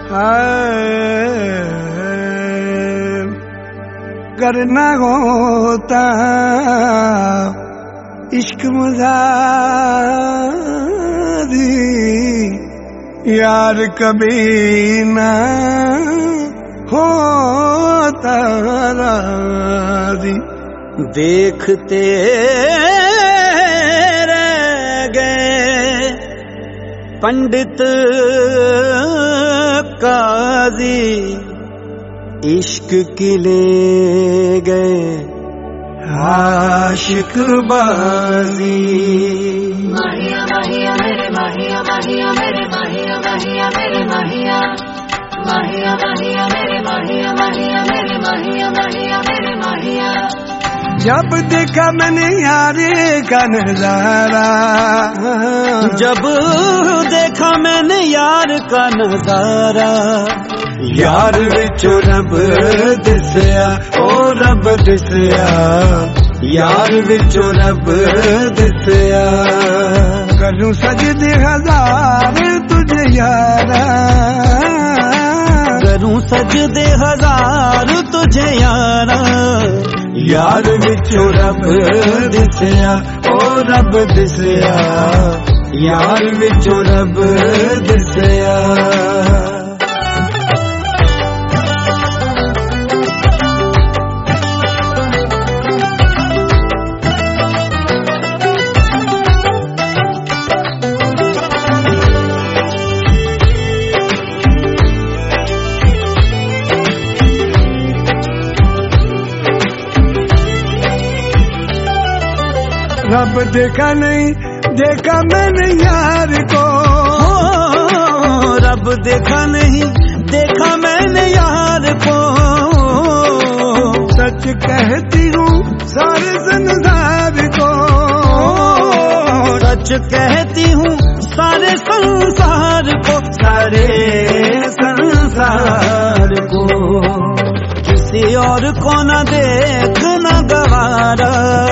करना होता इश्क मुजादी यार कभी ना होता राजी। देखते रह गए पंडित काजी, इश्क की ले गए आशिक बाजी। माहिया माहिया मेरे माहिया माहिया मेरे माहिया माहिया मेरे माहिया माहिया माहिया मेरे माहिया माहिया मेरे माहिया माहिया मेरे माहिया। जब देखा मैंने यारे का नजारा, जब देखा मैंने यार का नजारा, यार विचो रब दिसया ओ रब दिसया, यार विचो रब दिसया। करूं सजदे हजार तुझे यारा, करूं सजदे हजार तुझे यारा, यार विचो रब दिसया ओ रब दिसया, यार विचो रब दिसया। रब देखा नहीं देखा मैंने यार को, रब देखा नहीं देखा मैंने यार को। सच कहती हूँ सारे संसार को, सच कहती हूँ सारे संसार को, सारे संसार को। किसी और को न देखना गवारा,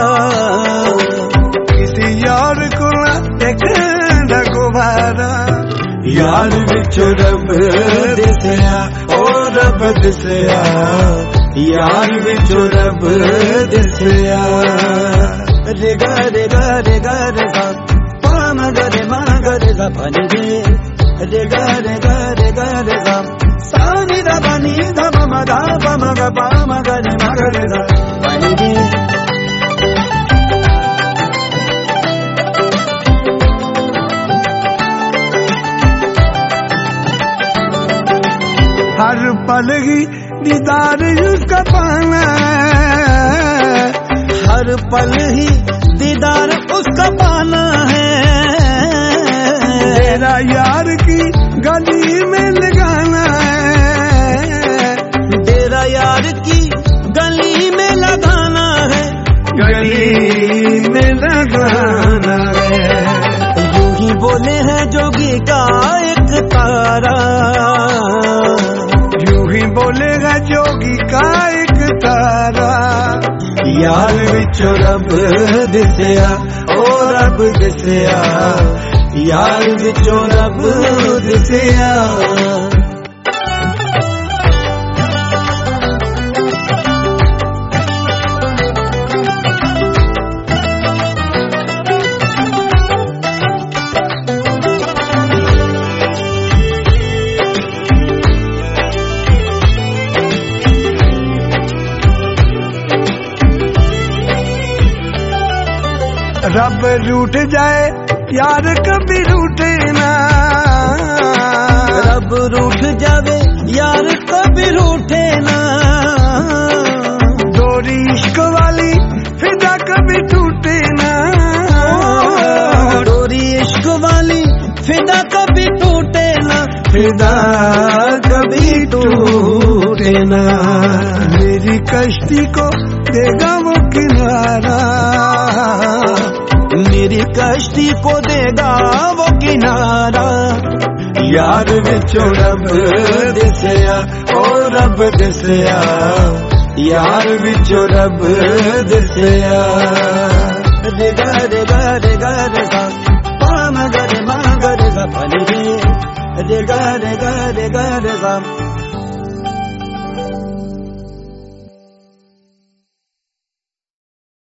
यार को देखना गुबारा। यार विचो रब दिसया ओ रब दिसया, यार विचो रब दिसया। रे गा रे गा रे गा रे गा पा म गा रे मा गा रे गा पा नि रे, रे गा रे गा रे गा रे गा सा नि दा पा नि धा प म गा प म गा पा म गा रे मा गा रे गा पा नि रे। हर पल ही दीदार उसका पाना है, हर पल ही दीदार उसका पाना है। तेरा यार की गली में लगाना है, तेरा यार की गली में लगाना है, गली में लगाना है। यूं ही बोले हैं जोगी का एक तारा, बोलेगा जोगी का एक तारा। यार विचो रब दिसया ओ रब दिसया, यार विचो रब दिसया। रब रूठ जाए यार कभी रूठे ना, रब रूठ जावे यार कभी रूठे ना। डोरी इश्क वाली फिदा कभी टूटे ना, डोरी इश्क वाली फिदा कभी टूटे ना, फिदा कभी टूटे ना। मेरी कश्ती को देगा वो किनारा, मेरी कश्ती को देगा वो किनारा। यार विचो रब दिसया ओ रब दिसया, यार विचो रब दिसया। रे गा रे गा रे गा रे गा पा म गा रे मा गा रे गा पा नि रे, re ga re ga re ga re ga